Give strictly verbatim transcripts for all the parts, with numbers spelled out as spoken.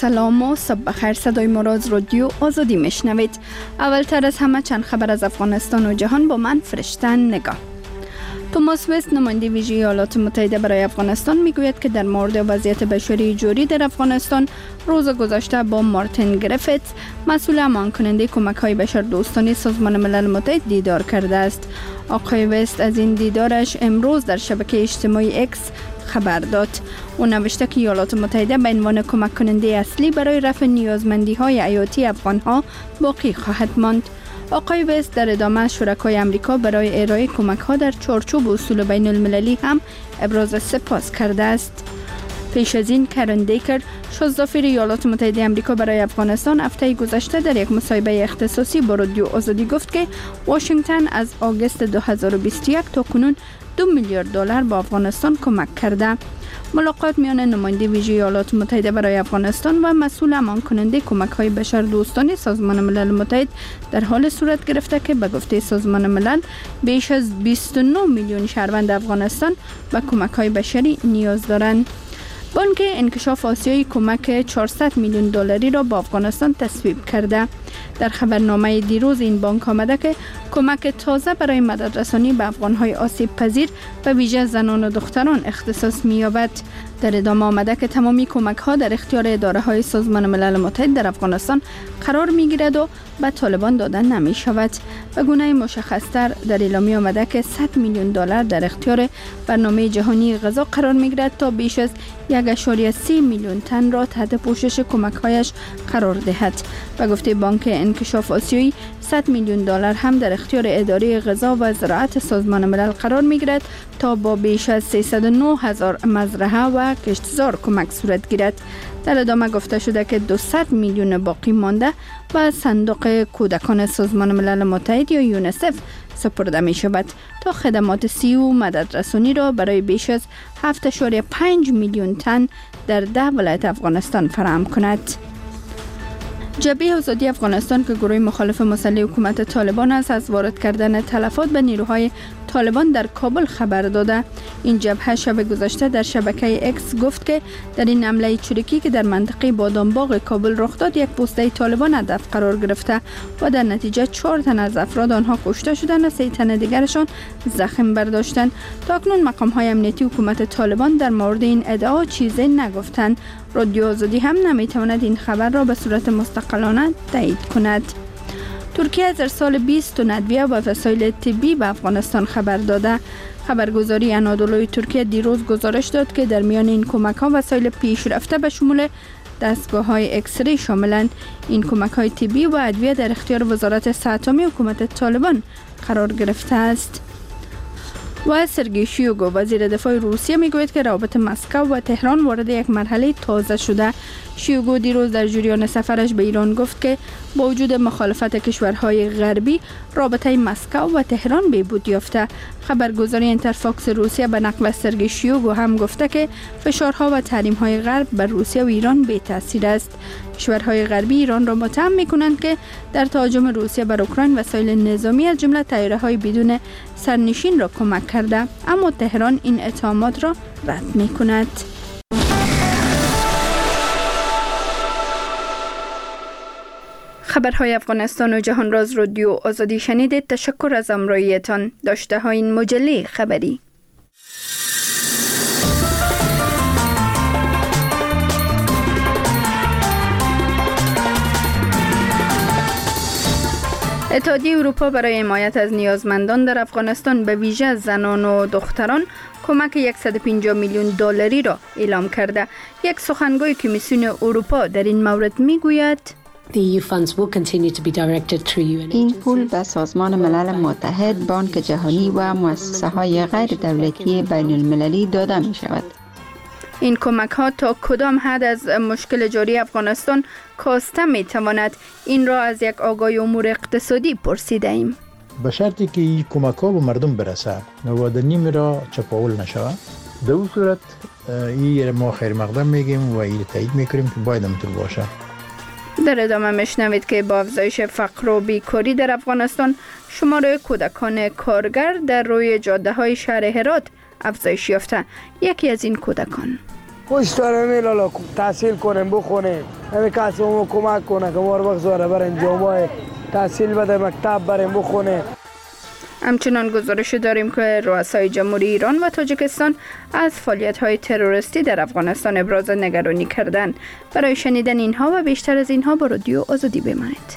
سلام و صبح بخیر. صدای ما را از رادیو آزادی میشنوید. اولتر از همه چند خبر از افغانستان و جهان با من فرشتن نگاه. توماس وست، نماینده ویژه ایالات متحده برای افغانستان، میگوید که در مورد وضعیت بشری جوری در افغانستان روز گذشته با مارتین گریفیتس، مسئول امان کننده کمک های بشر دوستانه سازمان ملل متحد دیدار کرده است. آقای وست از این دیدارش امروز در شبکه اجتماعی اکس خبر داد. او نوشته که ایالات متحده به عنوان کمک کننده اصلی برای رفع نیازمندی های حیاتی افغان ها باقی خواهد ماند. آقای وست در ادامه شرکای امریکا برای ارائه کمک ها در چارچوب اصول بین المللی هم ابراز سپاس کرده است. پیش از این کرن دیکر، شازدافیر ایالات متحده امریکا برای افغانستان، هفته گذشته در یک مصاحبه اختصاصی با رادیو آزادی گفت که واشنگتن از آگوست دو هزار و بیست و یک تا کنون دو میلیارد دلار با افغانستان کمک کرده. ملاقات میان نماینده ویژه ایالات متحده برای افغانستان و مسئول امان کننده کمک های بشر دوستانه سازمان ملل متحد در حال صورت گرفته که به گفته سازمان ملل بیش از بیست و نه میلیون شهروند افغانستان به کمک های بشری نیاز دارند. بانک انکشاف آسیایی کمک چهارصد میلیون دلاری را با افغانستان تصویب کرده. در خبرنامه دیروز این بانک آمده که کمک تازه برای مدد رسانی به افغان‌های آسیب پذیر به ویژه زنان و دختران اختصاص می‌یابد. در ادامه آمده که تمامی کمک‌ها در اختیار اداره‌های سازمان ملل متحد در افغانستان قرار می‌گیرد و به طالبان داده نمی‌شود. به گونه مشخص‌تر در اعلامیه آمده که صد میلیون دلار در اختیار برنامه جهانی غذا قرار می‌گیرد تا بیش از یک ممیز سه میلیون تن را تحت پوشش کمک‌هایش قرار دهد. به گفته بانک انکشاف آسیایی، صد میلیون دلار هم در اختیار اداره غذا و زراعت سازمان ملل قرار می‌گیرد تا با بیش از سیصد و نه هزار مزرعه و کشتزار کمک صورت گیرد. در ادامه گفته شده که دویست میلیون باقی مانده به صندوق کودکان سازمان ملل متحد یا یونیسف سپرده می شود تا خدمات صحی و مدد رسانی را برای بیش از هفت ممیز پنج میلیون تن در ده ولایت افغانستان فراهم کند. جبهه آزادی افغانستان که گروه مخالف مسلح حکومت طالبان است، از وارد کردن تلفات به نیروهای طالبان در کابل خبر داده. این جبهه شب گذشته در شبکه اکس گفت که در این حمله چریکی که در منطقه بادامباغ کابل رخ داد، یک پوسته طالبان هدف قرار گرفته و در نتیجه چهار تن از افراد آنها کشته شدند و سه تن دیگرشان زخم برداشتند. تاکنون مقام های امنیتی حکومت طالبان در مورد این ادعا چیزی نگفتند. رادیو آزادی هم نمیتواند این خبر را به صورت مستقلانه تایید کند. ترکیه از ارسال بیست تن ادویه و وسایل طبی به افغانستان خبر داده. خبرگزاری انادولوی ترکیه دیروز گزارش داد که در میان این کمک ها وسایل پیشرفته به شمول دستگاه های اکسری شاملند. این کمک های طبی و ادویه در اختیار وزارت صحت عامه حکومت طالبان قرار گرفته است. و سرگئی شویگو، وزیر دفاع روسیه، میگوید که روابط مسکو و تهران وارد یک مرحله تازه شده. شویگو دیروز در جریان سفرش به ایران گفت که با وجود مخالفت کشورهای غربی، رابطه مسکو و تهران بهبود یافته. خبرگزاری اینترفاکس روسیه به نقل از سرگئی شویگو هم گفته که فشارها و تحریم‌های غرب بر روسیه و ایران بی تاثیر است. کشورهای غربی ایران را متهم می‌کنند که در تهاجم روسیه بر اوکراین وسایل نظامی از جمله طیاره‌های بدون سرنشین را کمک کرده، اما تهران این اتهامات را رد می‌کند. خبرهای افغانستان و جهان را از رادیو آزادی شنیدید. تشکر از همراهیتان. داشته های این مجله خبری. اتحادیه اروپا برای حمایت از نیازمندان در افغانستان به ویژه زنان و دختران کمک صد و پنجاه میلیون دلاری را اعلام کرده. یک سخنگوی کمیسیون اروپا در این مورد میگوید این پول به سازمان ملل متحد، بانک جهانی و مؤسسه های غیر دولتی بین المللی داده می شود. این کمک ها تا کدام حد از مشکل جاری افغانستان کاسته می تواند؟ این را از یک آگاه امور اقتصادی پرسیده ایم. به شرطی که این کمک ها به مردم برسه و در نیم را چپاول نشود، در اون صورت این ما خیر مقدم میگیم و این تایید میکنیم که باید همینطور باشه. در ادامه میشنوید که با افزایش فقر و بیکاری در افغانستان، شمار کودکان کارگر در روی جاده های شهر هرات افزایش یافته. یکی از این کودکان خوش دارم لالا تحصیل کنیم بخونیم همه کسی همون کمک کنه که ما رو بگذاره بریم جامعه تحصیل بده مکتب بریم بخونیم. همچنان گزارش داریم که رؤسای جمهوری ایران و تاجیکستان از فعالیت‌های تروریستی در افغانستان ابراز نگرانی کردند. برای شنیدن اینها و بیشتر از اینها با رادیو آزادی بمانید.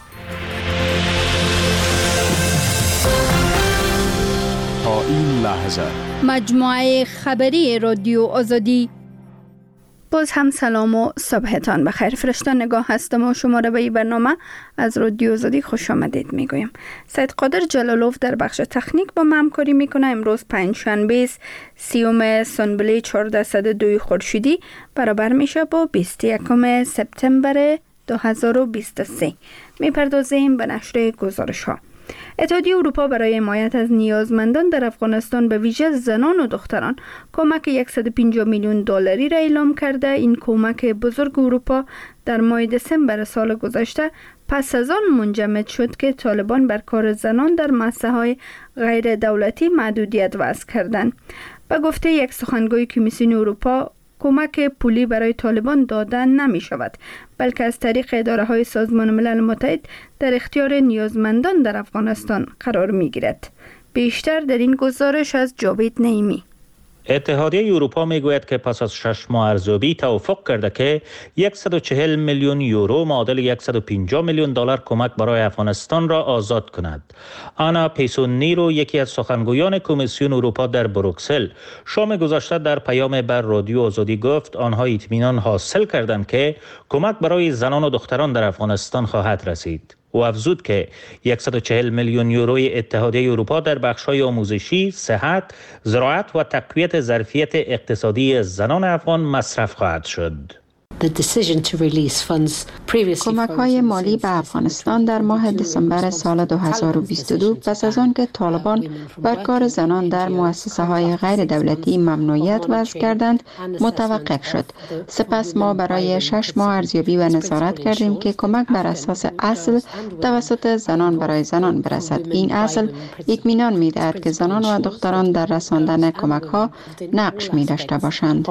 تا این لحظه مجموعه خبری رادیو آزادی. باز هم سلام و صبحتان بخیر. فرشته نگاه هستم و شما را به این برنامه از رادیو آزادی خوش آمدید میگویم. سید قادر جلالوف در بخش تکنیک با ما همکاری میکنه. امروز پنجشنبه است، سیوم سنبله چهاردهصد و دو خورشیدی برابر میشه با بیست و یکم سپتامبر دو هزار و بیست و سه. میپردازیم به نشر گزارش ها. اتحادیه اروپا برای حمایت از نیازمندان در افغانستان به ویژه زنان و دختران کمک صد و پنجاه میلیون دلاری را اعلام کرده. این کمک بزرگ اروپا در ماه دسامبر سال گذشته پس از آن منجمد شد که طالبان بر کار زنان در مؤسسه‌های غیر دولتی محدودیت وضع کردند. به گفته یک سخنگوی کمیسیون اروپا، کمک پولی برای طالبان دادن نمی شود، بلکه از طریق اداره های سازمان ملل متحد در اختیار نیازمندان در افغانستان قرار می گیرد. بیشتر در این گزارش از جاوید نعیمی. اتحادیه اروپا میگوید که پس از شش ماه ارزیابی توافق کرده که صد و چهل میلیون یورو معادل صد و پنجاه میلیون دلار کمک برای افغانستان را آزاد کند. آنا پیسونیرو، یکی از سخنگویان کمیسیون اروپا در بروکسل، شام گذشته در پیام بر رادیو آزادی گفت آنها اطمینان حاصل کردند که کمک برای زنان و دختران در افغانستان خواهد رسید. او افزود که صد و چهل میلیون یوروی اتحادیه اروپا در بخش‌های آموزشی، صحت، زراعت و تقویت ظرفیت اقتصادی زنان افغان مصرف خواهد شد. کمک‌های مالی به افغانستان در ماه دسامبر سال دو هزار و بیست و دو پس از آن که طالبان بر کار زنان در مؤسسه‌های غیر دولتی ممنوعیت وضع کردند متوقف شد. سپس ما برای شش ماه ارزیابی و نظارت کردیم که کمک بر اساس اصل توسط زنان برای زنان برسد. این اصل اطمینان می‌دهد که زنان و دختران در رساندن کمک‌ها نقش می‌داشته باشند.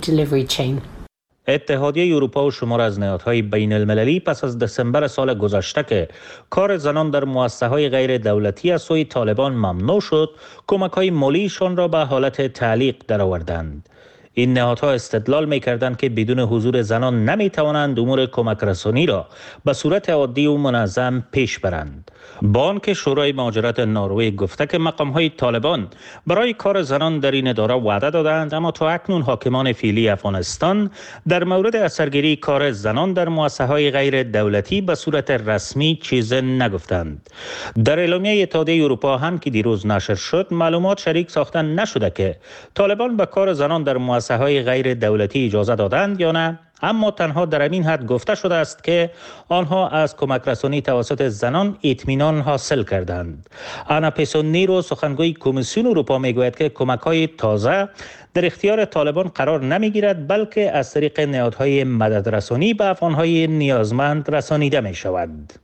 اتحادیه اروپا و شمار از نهادهای بین المللی پس از دسامبر سال گذشته که کار زنان در مؤسسه‌های غیر دولتی از سوی طالبان ممنوع شد، کمک‌های مالیشان را به حالت تعلیق درآوردند. این نهادها استدلال می‌کردند که بدون حضور زنان نمی‌توانند امور کمک رسانی را به صورت عادی و منظم پیش برند. بانک شورای مهاجرت نروژ گفته که مقام‌های طالبان برای کار زنان در این اداره وعده دادند، اما تا اکنون حاکمان فعلی افغانستان در مورد اثرگیری کار زنان در مؤسسه‌های غیر دولتی به صورت رسمی چیز نگفتند. در اعلامیه اتحادیه اروپا هم که دیروز نشر شد، معلومات شریک ساخته نشده که طالبان به کار زنان در مؤسسه‌های غیر دولتی اجازه دادند یا نه، اما تنها در این حد گفته شده است که آنها از کمک رسانی توسط زنان اطمینان حاصل کردند. آنا پیسونیرو، سخنگوی کمیسیون اروپا، میگوید که کمک‌های تازه در اختیار طالبان قرار نمیگیرد، بلکه از طریق نهادهای مدد رسانی به افغان‌های نیازمند رسانیده می شود.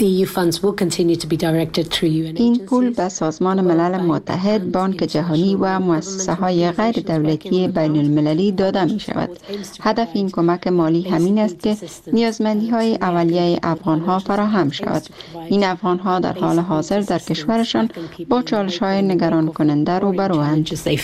این پول به سازمان ملل متحد، بانک جهانی و مؤسسه‌های غیر دولتی بین المللی داده می شود. هدف این کمک مالی همین است که نیازمندی‌های اولیه افغان‌ها فراهم شود. این افغان‌ها در حال حاضر در کشورشان با چالش‌های نگران کننده روبروند.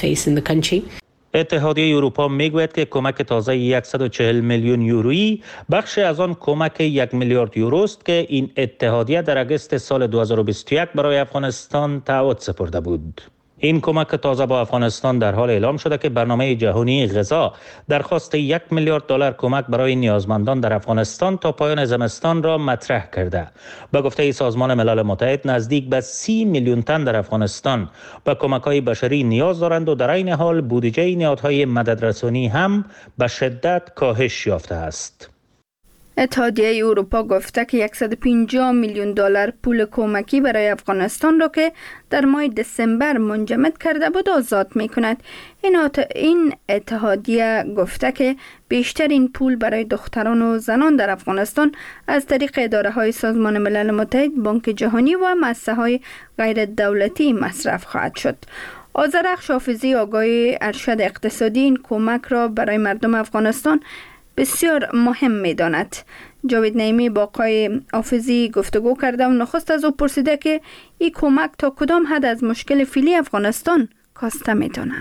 اتحادیه اروپا میگوید که کمک تازه صد و چهل میلیون یورویی بخش از آن کمک یک میلیارد یورو است که این اتحادیه در آگوست سال دو هزار و بیست و یک برای افغانستان تعهد سپرده بود. این کمک تازه با افغانستان در حال اعلام شده که برنامه جهانی غذا درخواست یک میلیارد دلار کمک برای نیازمندان در افغانستان تا پایان زمستان را مطرح کرده. به گفته سازمان ملل متحد، نزدیک به سی میلیون تن در افغانستان به کمک‌های بشری نیاز دارند و در این حال بودجه نهادهای مددرسانی هم به شدت کاهش یافته است. اتحادیه اروپا گفته که صد و پنجاه میلیون دلار پول کمکی برای افغانستان را که در ماه دسامبر منجمد کرده بود آزاد می کند. این اتحادیه گفته که بیشتر این پول برای دختران و زنان در افغانستان از طریق اداره های سازمان ملل متحد، بانک جهانی و مؤسسه‌های غیر دولتی مصرف خواهد شد. آذرخش حافظی آگای ارشد اقتصادی این کمک را برای مردم افغانستان بسیار مهم می داند. جاوید نعیمی با آقای حافظی گفتگو کرده و نخست از او پرسیده که این کمک تا کدام حد از مشکل فعلی افغانستان کاسته می داند.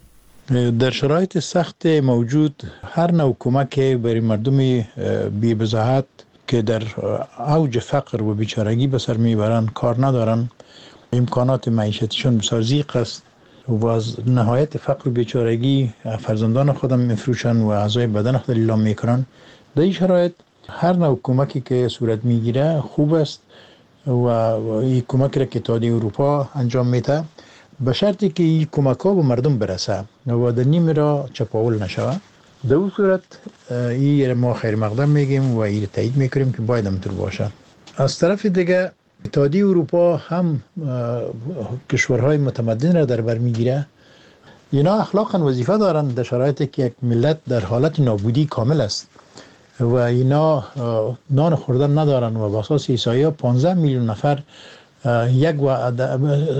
در شرایط سخت موجود هر نوع کمک برای مردم بی بضاعت که در اوج فقر و بیچارگی به سر میبرند کار ندارن، امکانات معیشتشون بسیار ضیق است و از نهایت فقر و بیچارگی فرزندان خودم میفروشن و اعضای بدن خود اعلام میکنن. در این شرایط هر نوع کمکی که صورت میگیره خوب است و این کمک را که اتحادیه اروپا انجام میده به شرطی که این کمک ها به مردم برسه و در نیم را چپاول نشوه. در اون صورت این ما خیر مقدم میگیم و این تایید میکنیم که باید همینطور باشه. از طرف دیگه اتحادیه اروپا هم کشورهای متمدن را در بر میگیره. اینا اخلاقا وظیفه دارن در شرایطی که یک ملت در حالت نابودی کامل است و اینا نان خوردن ندارن و باساس احصایه‌ها پانزده میلیون نفر یک وعده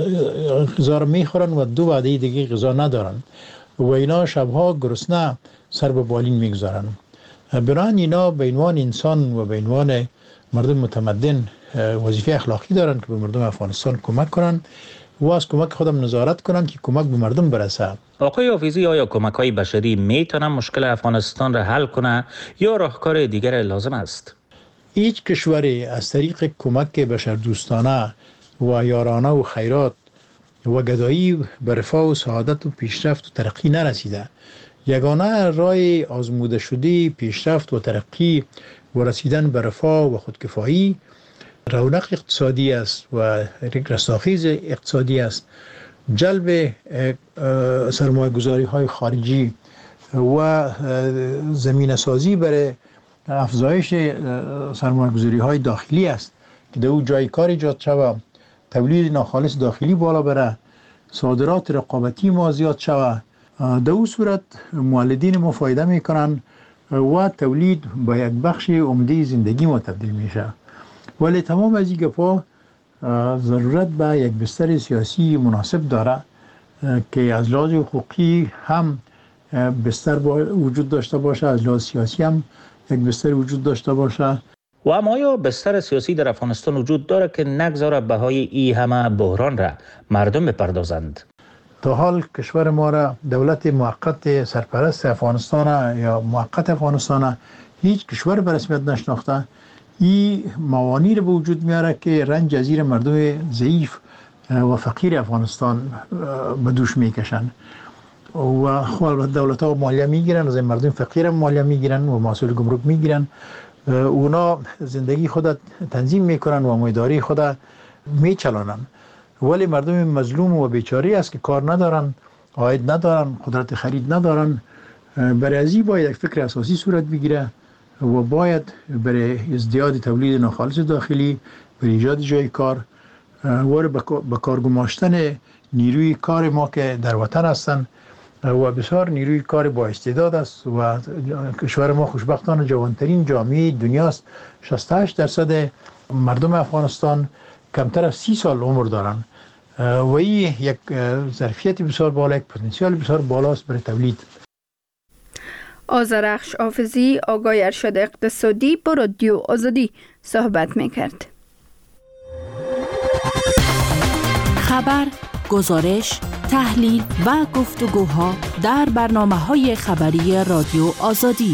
غذا را میخورن و دو وعده دیگه غذا ندارن و اینا شبها گرسنه سر به بالین میگذارن. بنابراین اینا به عنوان انسان و به عنوان مردم متمدن وظیفه اخلاقی دارن که به مردم افغانستان کمک کنن و از کمک خودم نظارت کنن که کمک به مردم برسه. آقای حافظی، آیا کمک‌های بشری میتونن مشکل افغانستان را حل کنه یا راهکار دیگر لازم است؟ هیچ کشوری از طریق کمک بشردوستانه و یارانه و خیرات و گدایی به رفاه و سعادت و پیشرفت و ترقی نرسیده. یگانه راه آزموده شده پیشرفت و ترقی و رسیدن به رفاه و خودکفایی رونق اقتصادی است و رستاخیز اقتصادی است. جلب سرمایه گذاری های خارجی و زمینه سازی برای افزایش سرمایه گذاری های داخلی است که در او جای کار ایجاد شود، تولید ناخالص داخلی بالا بره، صادرات رقابتی ما زیاد شود. در او صورت مولدین ما فایده میکنن و تولید با یک بخش عمده زندگی ما تبدیل میشه. ولی تمام از این گپا ضرورت به یک بستر سیاسی مناسب داره که از لحاظ حقوقی هم بستر وجود داشته باشه، از لحاظ سیاسی هم یک بستر وجود داشته باشه. و اما یا بستر سیاسی در افغانستان وجود داره که نگذاره بهای ای همه بحران را مردم بپردازند؟ تا حال کشور ما را دولت موقت سرپرست افغانستان یا موقت افغانستان هیچ کشور به رسمیت نشناخته. این موانع رو به وجود میاره که رنج از زیر مردم ضعیف و فقیر افغانستان به دوش میکشن و خب دولت ها مالیه میگیرن، از مردم فقیر مالیه میگیرن و محصول گمرک میگیرن. اونا زندگی خود تنظیم میکنن و امید خود میچلانن، ولی مردم مظلوم و بیچاره است که کار ندارن، عاید ندارن، قدرت خرید ندارن. برای ازی باید یک فکر اساسی صورت بگیره و باید برای ازدیاد تولید ناخالص داخلی، برای ایجاد جای کار و به کار گماشتن نیروی کار ما که در وطن هستن و بسیار نیروی کار با استعداد است و کشور ما خوشبختانه جوانترین جامعه دنیاست. شصت و هشت درصد مردم افغانستان کمتر از سی سال عمر دارن و این یک ظرفیت بسیار بالا، یک پتانسیل بسیار بالاست برای تولید. آذرخش حافظی آگای ارشد اقتصادی با رادیو آزادی صحبت میکرد. خبر، گزارش، تحلیل و گفتگوها در برنامه‌های خبری رادیو آزادی.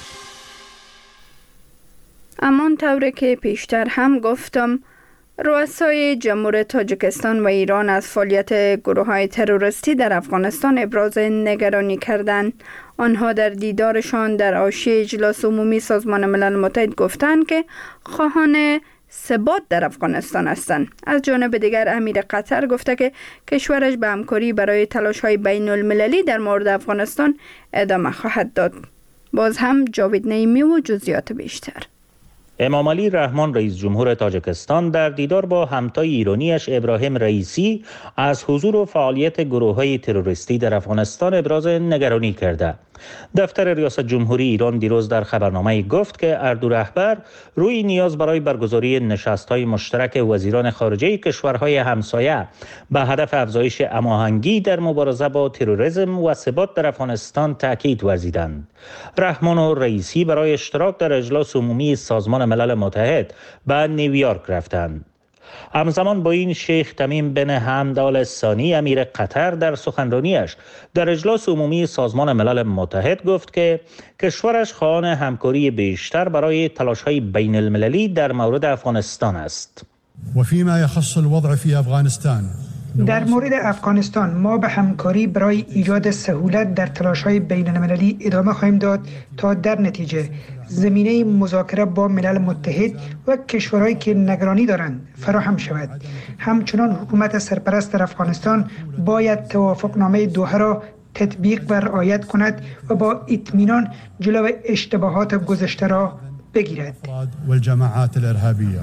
همان طوری که پیشتر هم گفتم، رؤسای جمهور تاجیکستان و ایران از فعالیت گروه‌های تروریستی در افغانستان ابراز نگرانی کردند. آنها در دیدارشان در حاشیه اجلاس عمومی سازمان ملل متحد گفتند که خواهان ثبات در افغانستان هستند. از جانب دیگر امیر قطر گفته که کشورش به همکاری برای تلاش‌های بین المللی در مورد افغانستان ادامه خواهد داد. باز هم جاوید نعیمی و جزئیات بیشتر. امام علی رحمان رئیس جمهور تاجیکستان در دیدار با همتای ایرانیش ابراهیم رئیسی از حضور و فعالیت گروه‌های تروریستی در افغانستان ابراز نگرانی کرده. دفتر ریاست جمهوری ایران دیروز در خبرنامه گفت که اردو رهبر روی نیاز برای برگزاری نشست‌های مشترک وزیران خارجه کشورهای همسایه به هدف افزایش هماهنگی در مبارزه با تروریسم و ثبات در افغانستان تاکید ورزیدند. رحمان و رئیسی برای اشتراک در اجلاس عمومی سازمان ملل متحد به نیویورک رفتند. همزمان با این شیخ تمیم بن حمد آل ثانی امیر قطر در سخنرانیش در اجلاس عمومی سازمان ملل متحد گفت که کشورش خواهان همکاری بیشتر برای تلاش‌های بین المللی در مورد افغانستان است. و فيما يخص الوضع في افغانستان، در مورد افغانستان ما به همکاری برای ایجاد سهولت در تلاش‌های بین المللی ادامه خواهیم داد تا در نتیجه زمینه مذاکره با ملل متحد و کشورهایی که نگرانی دارند فراهم شود. همچنان حکومت سرپرست در افغانستان باید توافقنامه دوحه را تطبیق و رعایت کند و با اطمینان جلو اشتباهات گذشته را بگیرد. والجماعات الارهابیه.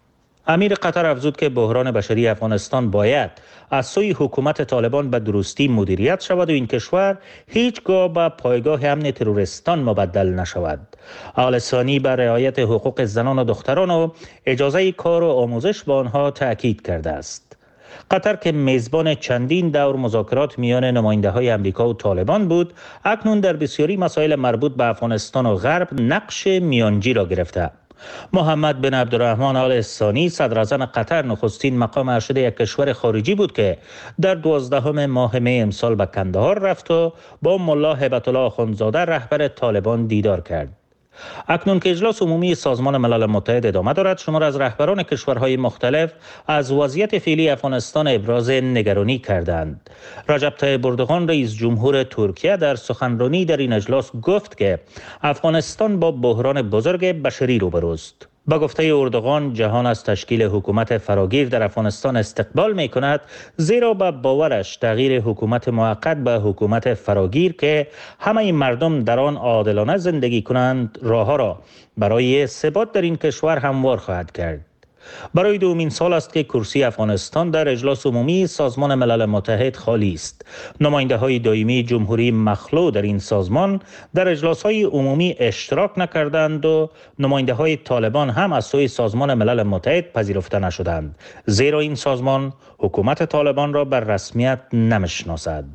امیر قطر افزود که بحران بشری افغانستان باید از سوی حکومت طالبان به درستی مدیریت شود و این کشور هیچگاه به پایگاه امن تروریستان مبدل نشود. آل ثانی بر رعایت حقوق زنان و دختران و اجازه کار و آموزش با آنها تأکید کرده است. قطر که میزبان چندین دور مذاکرات میان نماینده‌های امریکا و طالبان بود، اکنون در بسیاری مسائل مربوط به افغانستان و غرب نقش میانجی را گرفته. محمد بن عبدالرحمن آل ثانی صدراعظم قطر نخستین مقام ارشد یک کشور خارجی بود که در دوازدهم ماه می امسال به کندهار رفت و با ملا هیبت الله آخوندزاده رهبر طالبان دیدار کرد. اکنون که اجلاس عمومی سازمان ملل متحد ادامه دارد، شمار از رهبران کشورهای مختلف از وضعیت فعلی افغانستان ابراز نگرانی کردند. رجب طیب اردوغان رئیس جمهور ترکیه در سخنرانی در این اجلاس گفت که افغانستان با بحران بزرگ بشری روبروست. با گفته اردوغان جهان از تشکیل حکومت فراگیر در افغانستان استقبال می کند، زیرا به باورش تغییر حکومت موقت به حکومت فراگیر که همه مردم در آن عادلانه زندگی کنند راهها را برای ثبات در این کشور هموار خواهد کرد. برای دومین سال است که کرسی افغانستان در اجلاس عمومی سازمان ملل متحد خالی است. نماینده های دائمی جمهوری مخلوع در این سازمان در اجلاس های عمومی اشتراک نکردند و نماینده های طالبان هم از سوی سازمان ملل متحد پذیرفته نشدند، زیرا این سازمان حکومت طالبان را بر رسمیت نمیشناسد.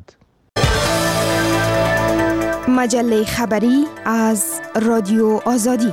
مجله خبری از رادیو آزادی.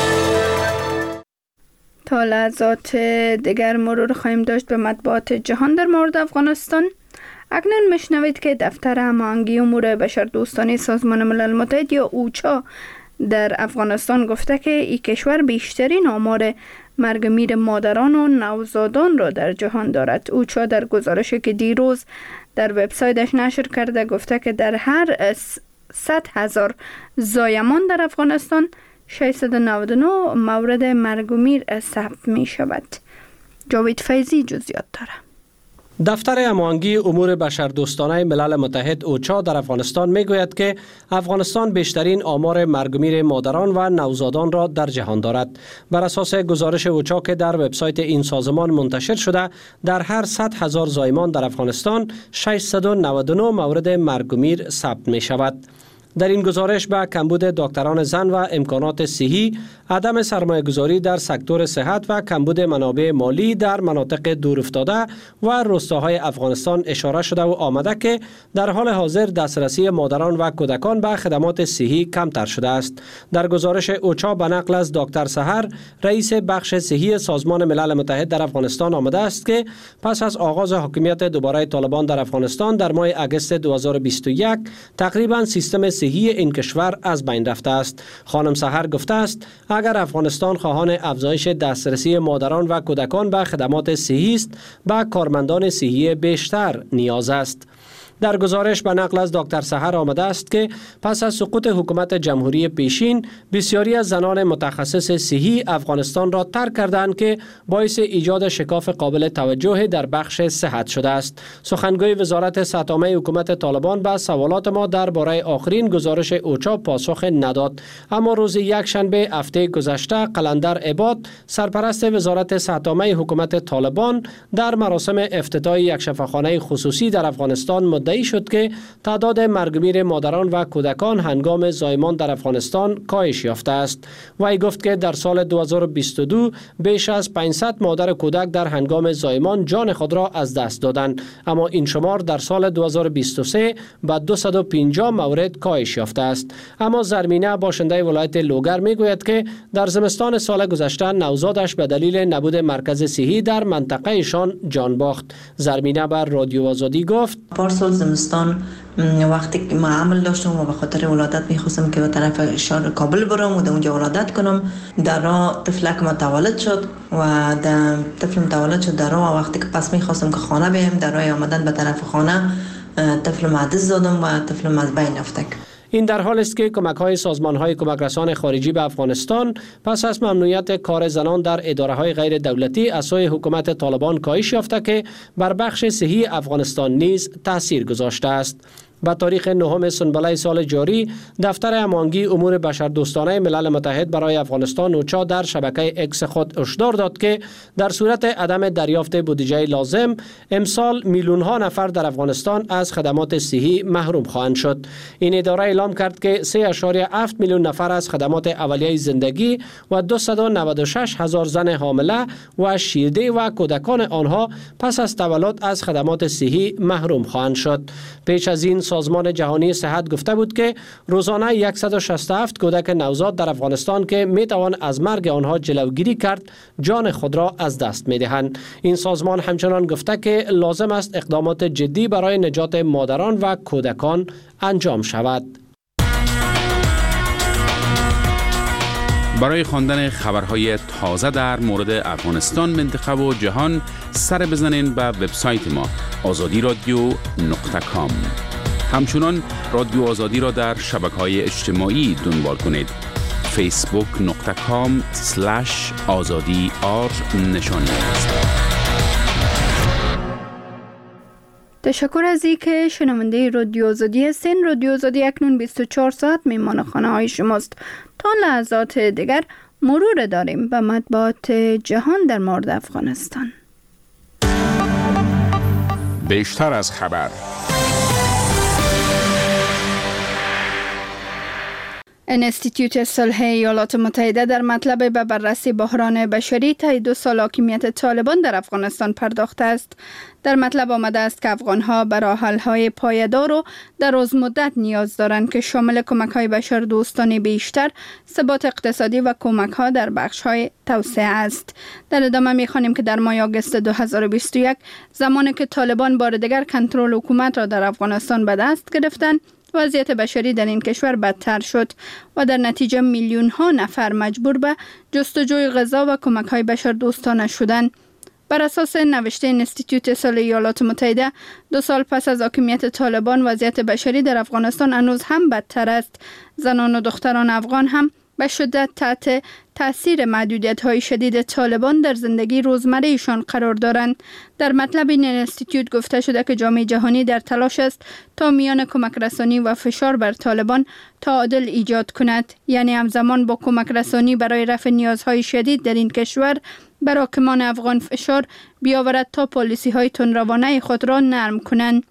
تا لحظات دیگر مرور خواهیم داشت به مطبوعات جهان در مورد افغانستان. اکنون میشنوید که دفتر هماهنگی امور بشردوستانه سازمان ملل متحد یا اوچا در افغانستان گفته که این کشور بیشترین آمار مرگ میر مادران و نوزادان را در جهان دارد. اوچا در گزارشی که دیروز در وبسایتش نشر کرده گفته که در هر صد هزار زایمان در افغانستان ششصد و نود و نه مورد مرگ و میر ثبت می شود. جاوید فیضی جزئیات داره. دفتر هماهنگی امور بشردوستانه ملل متحد اوچا در افغانستان می گوید که افغانستان بیشترین آمار مرگ و میر مادران و نوزادان را در جهان دارد. بر اساس گزارش اوچا که در وبسایت این سازمان منتشر شده، در هر صد هزار زایمان در افغانستان ششصد و نود و نه مورد مرگ و میر ثبت می شود. در این گزارش به کمبود دکتران زن و امکانات صحی، عدم سرمایه‌گذاری در سکتور صحت و کمبود منابع مالی در مناطق دورافتاده و روستاهای افغانستان اشاره شده و آمده که در حال حاضر دسترسی مادران و کودکان به خدمات صحی کمتر شده است. در گزارش اوچا به نقل از دکتر سحر، رئیس بخش صحی سازمان ملل متحد در افغانستان آمده است که پس از آغاز حاکمیت دوباره طالبان در افغانستان در ماه اگست دو هزار و بیست و یک تقریبا سیستم صحی این کشور از بین رفته است. خانم سحر گفته است اگر افغانستان خواهان افزایش دسترسی مادران و کودکان به خدمات صحی است، به کارمندان صحی بیشتر نیاز است. در گزارش به نقل از دکتر سحر آمده است که پس از سقوط حکومت جمهوری پیشین، بسیاری از زنان متخصص صحی افغانستان را ترک کردند که باعث ایجاد شکاف قابل توجه در بخش صحت شده است. سخنگوی وزارت صحت عامه حکومت طالبان به سوالات ما درباره آخرین گزارش اوچا پاسخ نداد، اما روز یکشنبه هفته گذشته قلندر عباد، سرپرست وزارت صحت عامه حکومت طالبان، در مراسم افتتاح یک شفاخانه خصوصی در افغانستان مدعی واضح شد که تعداد مرگمیر مادران و کودکان هنگام زایمان در افغانستان کاهش یافته است. وی گفت که در سال دو هزار و بیست و دو بیش از پانصد مادر و کودک در هنگام زایمان جان خود را از دست دادند، اما این شمار در سال دو هزار و بیست و سه به دویست و پنجاه مورد کاهش یافته است. اما زرمینه باشنده ولایت لوگر میگوید که در زمستان سال گذشته نوزادش به دلیل نبود مرکز صحی در منطقه ایشان جان باخت. زرمینه بر رادیو آزادی گفت پارسال زمستان وقتی که ما عمل داشتم و به خاطر ولادت میخواستم که به طرف شهر کابل برم و در اونجا ولادت کنم، در راه طفلک متولد شد و در طفل متولد شد در راه. وقتی که پس میخواستم که خانه بیم، در راه آمدن به طرف خانه طفل معدز دادم و طفل از بین افتاد. این در حال است که کمک‌های سازمان‌های کمک‌رسان خارجی به افغانستان پس از ممنوعیت کار زنان در اداره‌های غیر دولتی از سوی حکومت طالبان کاهش یافته که بر بخش صحی افغانستان نیز تأثیر گذاشته است. به تاریخ نهم سنبله سال جاری، دفتر هماهنگی امور بشردوستانه ملل متحد برای افغانستان اوچا در شبکه اکس خود هشدار داد که در صورت عدم دریافت بودجه لازم، امسال میلیون ها نفر در افغانستان از خدمات صحی محروم خواهند شد. این اداره اعلام کرد که سه ممیز هفت میلیون نفر از خدمات اولیه زندگی و دویست و نود و شش هزار زن حامله و شیرده و کودکان آنها پس از تولد از خدمات صحی محروم خواهند شد. پیش از این سازمان جهانی صحت گفته بود که روزانه صد و شصت و هفت کودک نوزاد در افغانستان که می توان از مرگ آنها جلوگیری کرد جان خود را از دست می دهند. این سازمان همچنان گفته که لازم است اقدامات جدی برای نجات مادران و کودکان انجام شود. برای خواندن خبرهای تازه در مورد افغانستان، منطقه و جهان سر بزنین به وبسایت ما آزادی رادیو نقطه کام. همچنان رادیو آزادی را در شبکه‌های اجتماعی دنبال کنید. فیسبوک نقطه کام سلش آزادی آر نشانی است. تشکر از این که شنونده رادیو آزادی هستین. رادیو آزادی اکنون بیست و چهار ساعت میمان خانه های شماست. تا لحظات دیگر مرور داریم به مطبوعات جهان در مورد افغانستان. بیشتر از خبر. انستیتوت صلح ایالات متحده در مطلب به بررسی بحران بشری طی دو سال حاکمیت طالبان در افغانستان پرداخته است. در مطلب آمده است که افغانها به راه حل‌های پایدار و دراز مدت نیاز دارند که شامل کمک‌های بشردوستانه بیشتر، ثبات اقتصادی و کمک‌ها در بخش‌های توسعه است. در ادامه می‌خوانیم که در ماه آگوست دو هزار و بیست و یک، زمانی که طالبان بار دیگر کنترل حکومت را در افغانستان به دست گرفتند، وضعیت بشری در این کشور بدتر شد و در نتیجه میلیون ها نفر مجبور به جستجوی غذا و کمک های بشردوستانه شدند. بر اساس نوشته انستیتوت صلح ایالات متحده، دو سال پس از حاکمیت طالبان وضعیت بشری در افغانستان هنوز هم بدتر است. زنان و دختران افغان هم به شدت تحت تأثیر محدودیت‌های شدید طالبان در زندگی روزمره ایشان قرار دارند. در مطلب این انستیتوت گفته شده که جامعه جهانی در تلاش است تا میان کمک رسانی و فشار بر طالبان تعادل ایجاد کند، یعنی همزمان با کمک رسانی برای رفع نیازهای شدید در این کشور بر حاکمان افغان فشار بیاورد تا پالیسی‌های تندروانه خود را نرم کنند.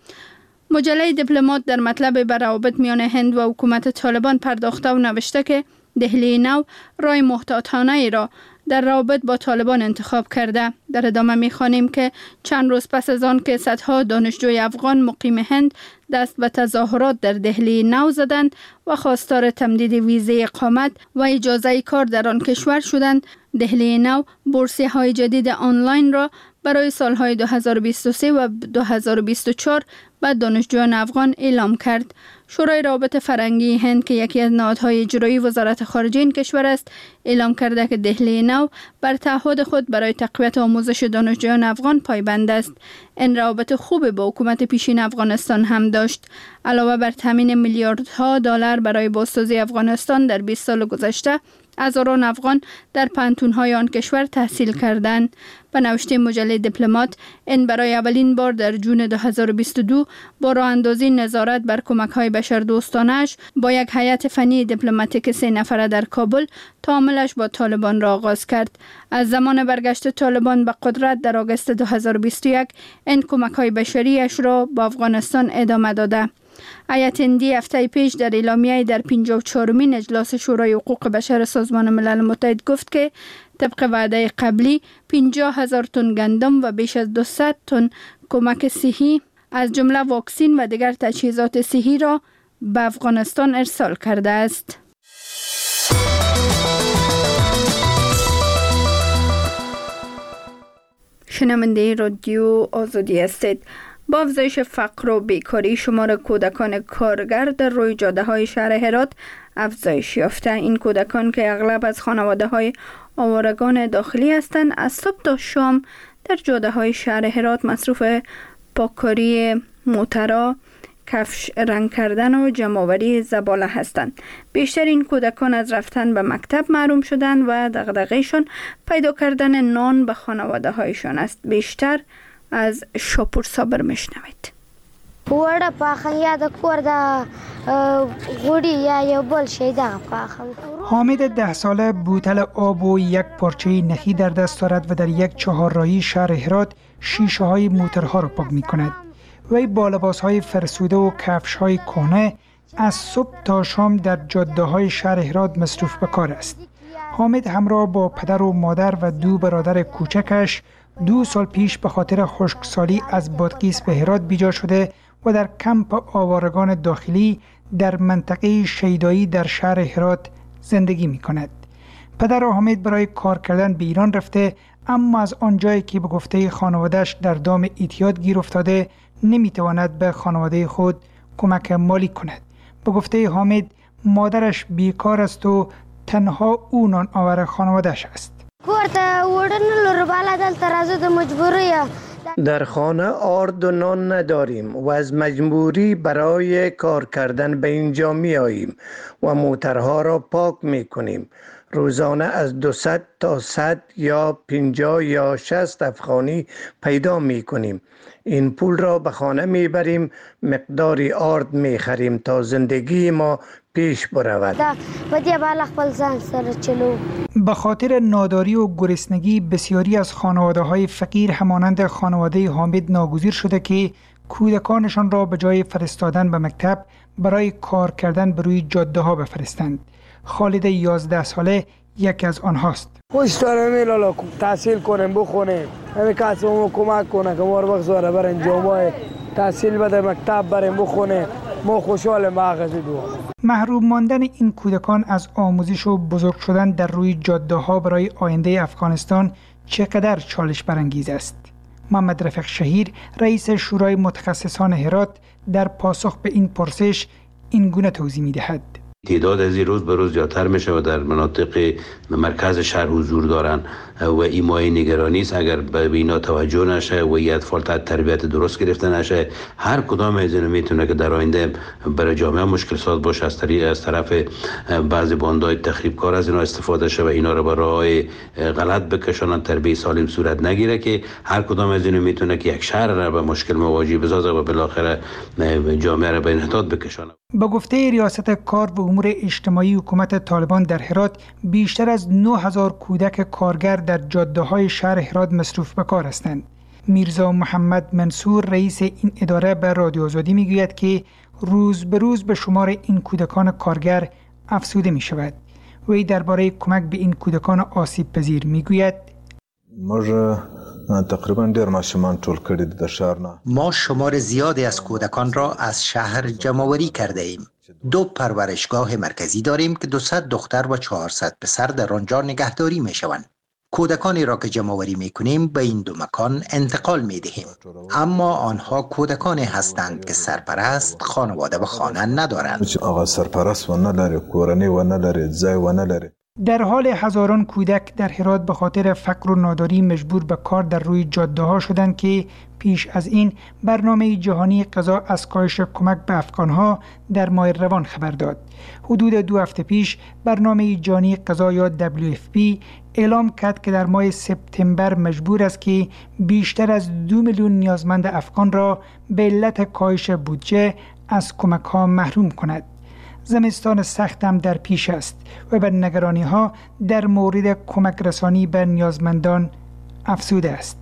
مجله دیپلمات در مطلب بر روابط میان هند و حکومت طالبان پرداخته و نوشته که دهلی نو رای محتاطانه ای را در روابط با طالبان انتخاب کرده. در ادامه می‌خوانیم که چند روز پس از آن که صدها دانشجوی افغان مقیم هند دست به تظاهرات در دهلی نو زدند و خواستار تمدید ویزه اقامت و اجازه کار در آن کشور شدند، دهلی نو بورسیه های جدید آنلاین را برای سالهای دو هزار و بیست و سه و دو هزار و بیست و چهار به دانشجویان افغان اعلام کرد. شورای روابط فرهنگی هند که یکی از نهادهای اجرایی وزارت خارجه این کشور است، اعلام کرده که دهلی نو بر تعهد خود برای تقویت آموزش دانشجویان افغان پایبند است. این روابط خوب با حکومت پیشین افغانستان هم داشت. علاوه بر تامین میلیاردها دلار برای بازسازی افغانستان در بیست سال گذشته، هزاران افغان در پانتون‌های آن کشور تحصیل کردند. به نوشته مجله دیپلمات، این برای اولین بار در جون دو هزار و بیست و دو با راه اندازی نظارت بر کمک‌های بشردوستانه‌اش با یک هیئت فنی دیپلماتیک سه نفره در کابل تعاملش با طالبان را آغاز کرد. از زمان برگشت طالبان به قدرت در آگوست دو هزار و بیست و یک این کمک‌های بشریش را با افغانستان ادامه داده. هیئت هندی هفته پیش در اعلامیه در پنجاه و چهارمین اجلاس شورای حقوق بشر سازمان ملل متحد گفت که طبق وعده قبلی پنجاه هزار تن گندم و بیش از دویست تن کمک صحی از جمله واکسین و دیگر تجهیزات صحی را به افغانستان ارسال کرده است. شنونده رادیو آزادی هستید. با افزایش فقر و بیکاری شمار کودکان کارگر در روی جاده های شهر هرات افزایش یافته. این کودکان که اغلب از خانواده های آوارگان داخلی هستند از صبح تا شام در جاده های شهر هرات مصروف پاککاری موترا، کفش رنگ کردن و جمع‌آوری زباله هستند. بیشتر این کودکان از رفتن به مکتب محروم شدند و دغدغه‌شان پیدا کردن نان به خانواده هایشان است. بیشتر از شاپور صابر میشنوید. وړه پاخه یا د کور د غوړي یا یو بل شی دغه پاخه. حامد ده ساله بوتل آب و یک پارچه نخی در دست دارد و در یک چهارراهی شهر هرات شیشه های موترها را پاک می کند. وی با لباس های فرسوده و کفش های کهنه از صبح تا شام در جاده های شهر هرات مصروف به کار است. حامد همراه با پدر و مادر و دو برادر کوچکش دو سال پیش به خاطر خشکسالی از بادغیس به هرات بیجا شده و در کمپ آوارگان داخلی در منطقه شیدایی در شهر هرات زندگی می کند. پدر حامد برای کار کردن به ایران رفته، اما از آنجایی که به گفته خانواده‌اش در دام اعتیاد گیر افتاده نمی تواند به خانواده خود کمک مالی کند. به گفته حامد مادرش بیکار است و تنها او نان آور خانواده‌اش است. در خانه آرد و نان نداریم و از مجبوری برای کار کردن به اینجا می آییم و موترها را پاک می کنیم. روزانه از دویست تا صد یا پنجاه یا شصت افغانی پیدا می کنیم. این پول را به خانه می بریم، مقداری آرد می خریم تا زندگی ما پیش برود. به خاطر ناداری و گرسنگی بسیاری از خانواده های فقیر همانند خانواده حامد ناگزیر شده که کودکانشان را به جای فرستادن به مکتب برای کار کردن به روی جاده ها بفرستند. خالد یازده ساله یکی از آنهاست. خوش دارم ایلالا تحصیل کنیم بخونیم، همه کسی ما کمک کنه که ما رو بگذاره بریم جامعه تحصیل بده، مکتب بریم بخونیم، ما خوشحالیم به آغازی دو. محروم ماندن این کودکان از آموزش و بزرگ شدن در روی جاده ها برای آینده افغانستان چقدر چالش برانگیز است. محمد رفیق شهیر رئیس شورای متخصصان هرات در پاسخ به این پرسش این گونه توضیح می دهد. تعداد از این روز به روز زیادتر میشه و در مناطق مرکز شهر حضور دارن و این مایه نگرانی است اگر به اینا توجه نشه و این اطفال تحت تربیت درست گرفته نشه، هر کدام از اینا میتونه که در آینده برای جامعه مشکل ساز باشه. از طریق از طرف بعضی باندهای تخریبکار از اینا استفاده شه و اینا رو به راههای غلط بکشونن، تربیت سالم صورت نگیره که هر کدام از اینا میتونه که یک شهر را به مشکل مواجه بسازه و بالاخره جامعه را به انحطاط بکشونه. با گفته ریاست کار و امور اجتماعی حکومت طالبان در هرات بیشتر از نه هزار کودک کارگر در جاده‌های شهر هرات مصروف به کار هستند. میرزا محمد منصور رئیس این اداره به رادیو آزادی میگوید که روز به روز به شمار این کودکان کارگر افزوده می شود. وی درباره کمک به این کودکان آسیب پذیر میگوید ما تقریبا دیر ماشومان طول کردید در شهر نه. ما شمار زیادی از کودکان را از شهر جمع‌آوری کرده ایم. دو پرورشگاه مرکزی داریم که دویست دختر و چهارصد پسر در آنجا نگهداری می شوند. کودکانی را که جمع‌آوری می کنیم به این دو مکان انتقال می دهیم، اما آنها کودکانی هستند که سرپرست، خانواده و خانه ندارند. آقا سرپرست و نداره، کورنی و نداره، زای و نداره. در حال هزاران کودک در هرات به خاطر فقر و ناداری مجبور به کار در روی جاده ها شدند که پیش از این برنامه جهانی غذا از کاهش کمک به افغانها در ماه روان خبر داد. حدود دو هفته پیش برنامه جهانی غذا یا دبلیو اف پی اعلام کرد که در ماه سپتامبر مجبور است که بیشتر از دو میلیون نیازمند افغان را به علت کاهش بودجه از کمک ها محروم کند. زمستان سخت هم در پیش است و بر نگرانی ها در مورد کمک رسانی به نیازمندان افزوده است.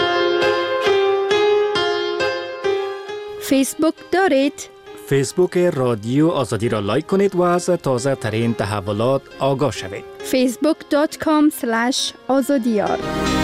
فیسبوک دارید؟ فیسبوک رادیو آزادی را لایک کنید و از تازه ترین تحولات آگاه شوید. فیسبوک دات کام اسلش آزادیار